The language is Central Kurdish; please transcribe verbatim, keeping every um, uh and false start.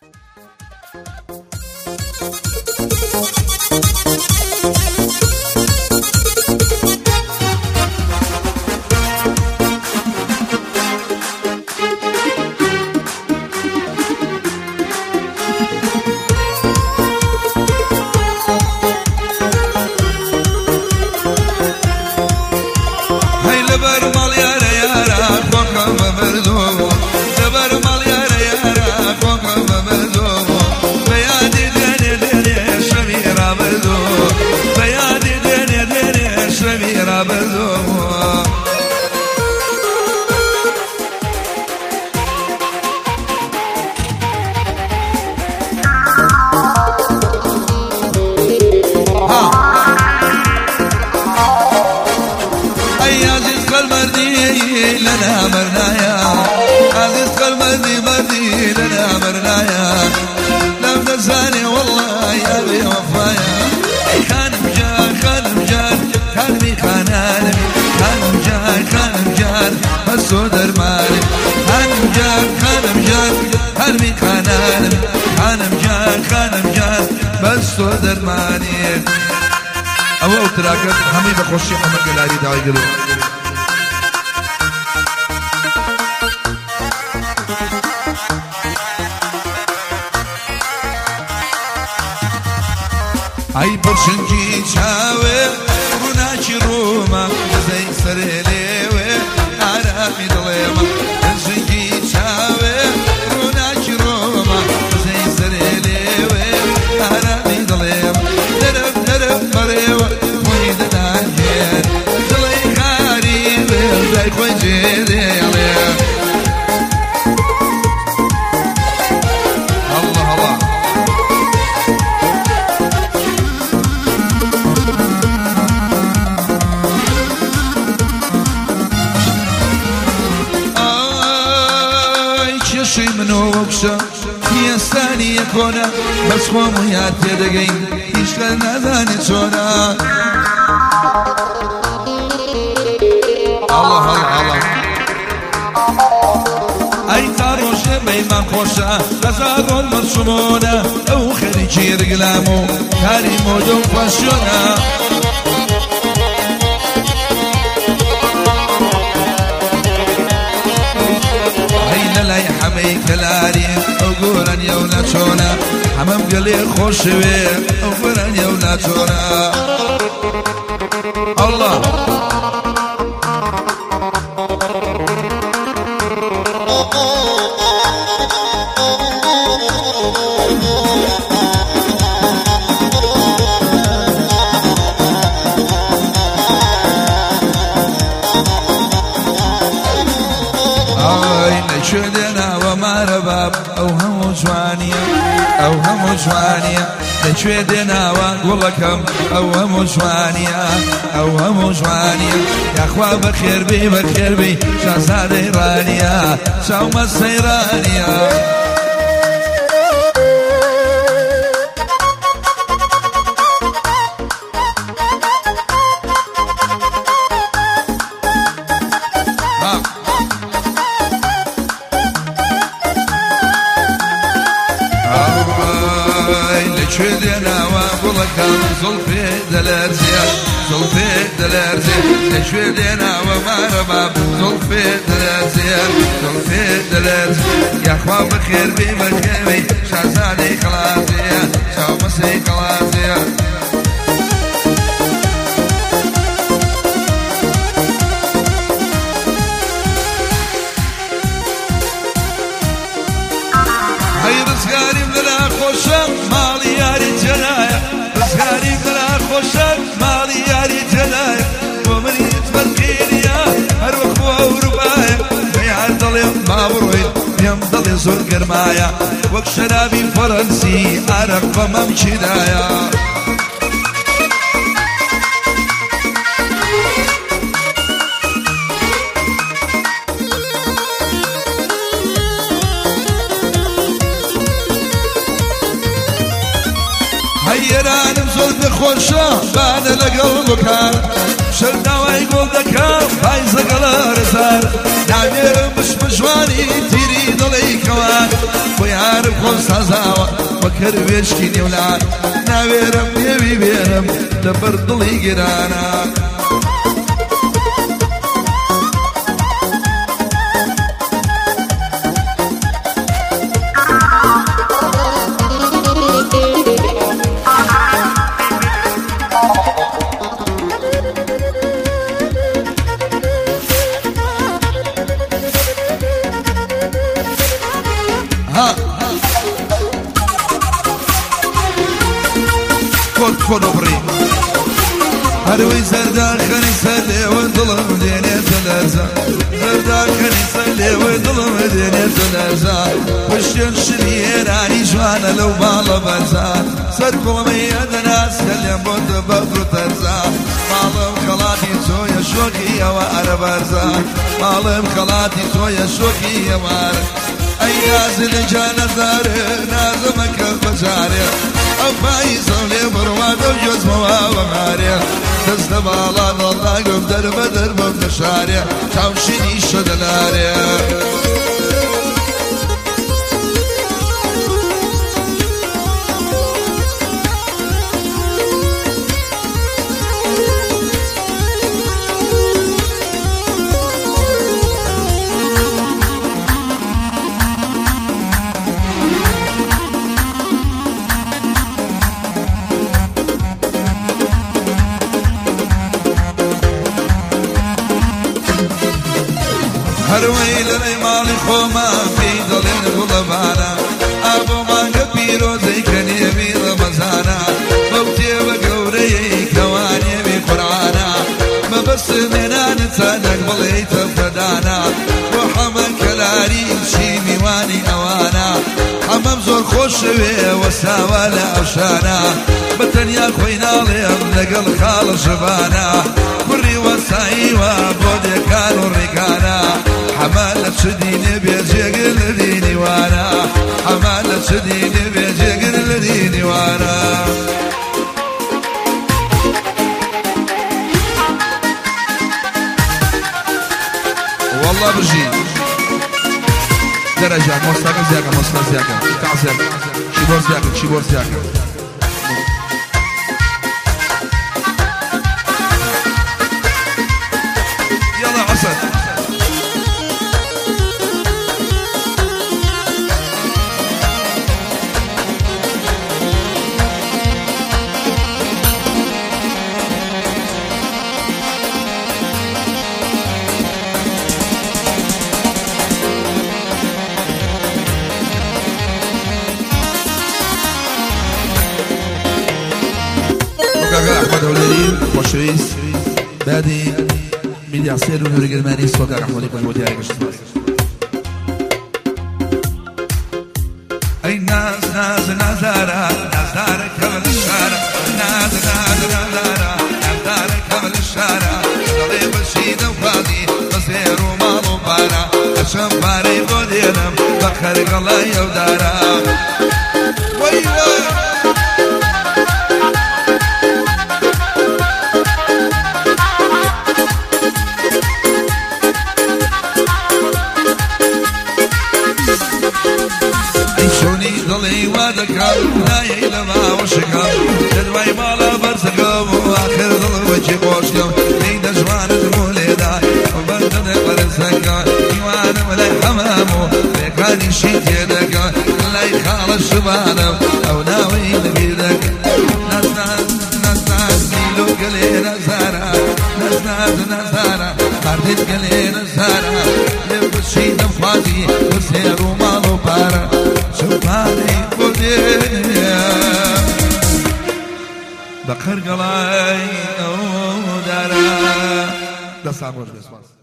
لنا مرنايا عزيز قلبي مردي لنا مرنايا لم تنساني والله يا بي وفايا كان مجان كان مجان كان بي خاناني كان مجان كان مجان بس درماني كان مجان كان مجان كان بي خاناني كان مجان كان مجان بس درماني أول تراكت همي بخشي حمد قلاري داعي قلو أي برشنجي شاوي روناكي روما زي سريليوي عرامي ضليما برشنجي شاوي روناكي روما زي سريليوي عرامي ضليما درب درب مريوة ويدا ناجين زلي خاريبي زي خوجيدي عليها الله الله شي منو وكشا يا ثاني يكونا بس قوم يا تدقين يشلنا ذاني تونا الله الله الله اي تاروش بيمان خوشا غزارون مرسومونا او خريجي رقلامو كاري مودو فاشونا لا يحمي كلاري أقول أن يونا تونا حمام قلي خوش بي أقول أن يونا تونا الله شدنا وما رباب أو هم جوانية أو هم جوانية شدنا وقول كم أو هم جوانية أو هم جوانية يا أخوة بخير بي بخير بي شازاد إيرانية شاوم السيرانية شدنا وابلكم زلفي دلارزيا زلفي دلارزيا شدنا وما رباب زلفي دلارزيا زلفي دلارزيا يا اخوة بخير بي بخير شازادي خلاصيا شاو مسي خلاصيا هاي رزقاري بلا خوشم مالي ياري جنايا رزقاري بلا خوشم مالي ياري جنايا ومن يتبركين يا هروخ وربايا بيع ضلي ما بروين يمضلي زور قرمايا وك شرابي فرنسي عرق بممشي دايا هيران مزود خوشا بعد لقلبك شرنا ويقول دكا بايز قلار زار نعمير مش مجواني تيري ضلي كوان ويعرف خۆ سازاوە وەکەر وێشکی نێولان ناوێرم پێوی بێرم لەبەر دڵی گرانە كونو بري هروي زردان خني سلي وظلم ديني تلازا زردان خني سلي وظلم ديني تلازا وشين شريراني جوانا لو بالا برزان سركو مياد ناس كلم بود بدر ترزا مالم خلاتي تويا شوكي وار برزان مالم خلاتي تويا شوكي وار اي نازل جانا دار نازمك بجاري أباي صولي برواد وجوز مواوى غاري تستبالا ضلنا قم درب درب بشاري تاوشيني شدلاري هروي لري مالي خوما في ظلين غلبانا أبو مانجا بيرو زي كان يبي رمزانا موتي وقوري كواني بقرعانا ما بس منا نتسانك بليت فدانا وحمن كلاري شي ميواني أوانا حمام زور خوش وساوانا أوشانا بتنيا خوينا ليم لقل خال شبانا كري وساي وبودي كانوا ريكانا حمالة شديني بيجيق الذيني وانا حمالة شديني بيجيق الذيني وانا والله برجي درجة موسيقى زياكا موسيقى زياكا كع زياكا شيبور زياكا شيبور زياكا يلا عسل أحمد أولادي خوشويس بادي ميديا سير ونوري قلماني صوتك أحمد يكون ودياري كشتباس أي ناس ناس نازارة نازارة كمل الشارع ناس ناس نازارة نازارة كمل الشارع ضريب الشيد وفاضي بصير ومالو بارا عشان باري بودينم بخرق الله يودارا ويلي ضلي وذكر لا يلما وشكر تدوي مالا برزقم واخر ضل وجه بوشكم ليد جوان المولدا وبدن برزقا ديوان ولا حمامو بكاني شيت يدك لا يخال الشبانم او ناوي بيدك ناس ناس ناس ناس نيلو قلينا زارا ناس ناس نزارا خارجت قلينا زارا لبشي نفاضي وسيرو مالو بارا شوفاني بودينيا بقر قلاي او دارا ده صعب